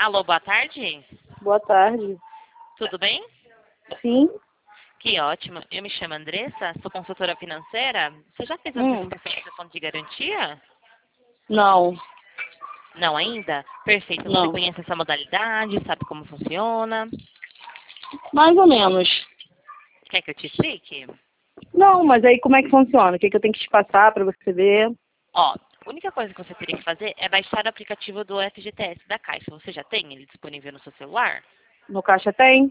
Alô, boa tarde. Boa tarde. Tudo bem? Sim? Que ótimo. Eu me chamo Andressa, sou consultora financeira. Você já fez a antecipação do seu fundo de garantia? Não, Não ainda? Perfeito. Você não. conhece essa modalidade, sabe como funciona? Mais ou menos. Quer que eu te explique? Não, mas aí como é que funciona? O que eu tenho que te passar para você ver? Ó, a única coisa que você teria que fazer é baixar o aplicativo do FGTS da Caixa. Você já tem ele disponível no seu celular? No caixa tem?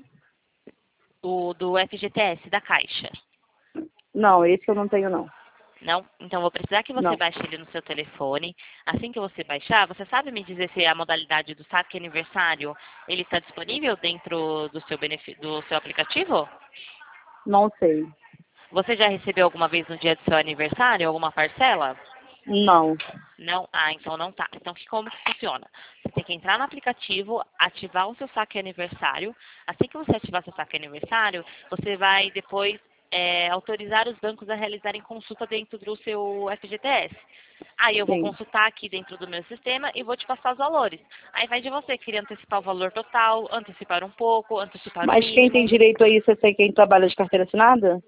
O do FGTS da Caixa. Não, esse eu não tenho não. Não? Então vou precisar que você Não. baixe ele no seu telefone. Assim que você baixar, você sabe me dizer se a modalidade do saque aniversário ele está disponível dentro do seu do seu aplicativo? Não sei. Você já recebeu alguma vez no dia do seu aniversário alguma parcela? Não. Não? Ah, então não tá. Então como que funciona? Você tem que entrar no aplicativo, ativar o seu saque aniversário. Assim que você ativar seu saque aniversário, você vai depois autorizar os bancos a realizarem consulta dentro do seu FGTS. Aí eu vou Sim. consultar aqui dentro do meu sistema e vou te passar os valores. Aí vai de você, querer antecipar o valor total, antecipar um pouco, antecipar o Mas quem tem mínimo. direito a isso é quem trabalha de carteira assinada?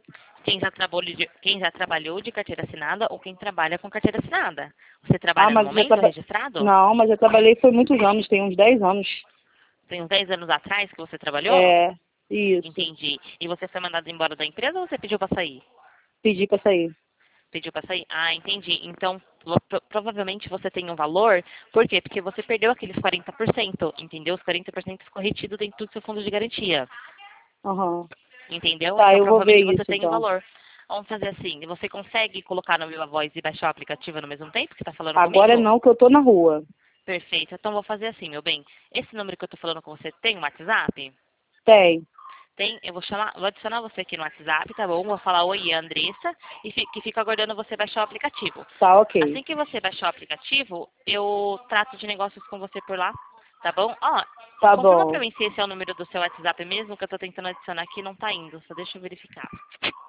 Quem já trabalhou de carteira assinada ou quem trabalha com carteira assinada. Você Ah, trabalha no mas momento registrado? Não, mas eu trabalhei foi muitos anos, tem uns 10 anos. Tem uns 10 anos atrás que você trabalhou? É, isso. Entendi. E você foi mandado embora da empresa ou você pediu para sair? Pedi para sair. Pediu para sair? Ah, entendi. Então, provavelmente você tem um valor. Por quê? Porque você perdeu aqueles 40%, entendeu? Os 40% ficou retido dentro do seu fundo de garantia. Aham. Entendeu? Tá, Então, eu vou ver provavelmente você isso tem um então. valor. Vamos fazer assim. Você consegue colocar no Viva Voz e baixar o aplicativo no mesmo tempo que está falando Agora comigo? não, que eu tô na rua. Perfeito. Então, vou fazer assim, meu bem. Esse número que eu estou falando com você tem um WhatsApp? Tem. Tem, eu vou adicionar você aqui no WhatsApp, tá bom? Vou falar oi, Andressa, e que fica aguardando você baixar o aplicativo. Tá, ok. Assim que você baixar o aplicativo, eu trato de negócios com você por lá, tá bom? Ó, Tá confirma pra bom. mim se esse é o número do seu WhatsApp mesmo, que eu tô tentando adicionar aqui e não tá indo, só deixa eu verificar.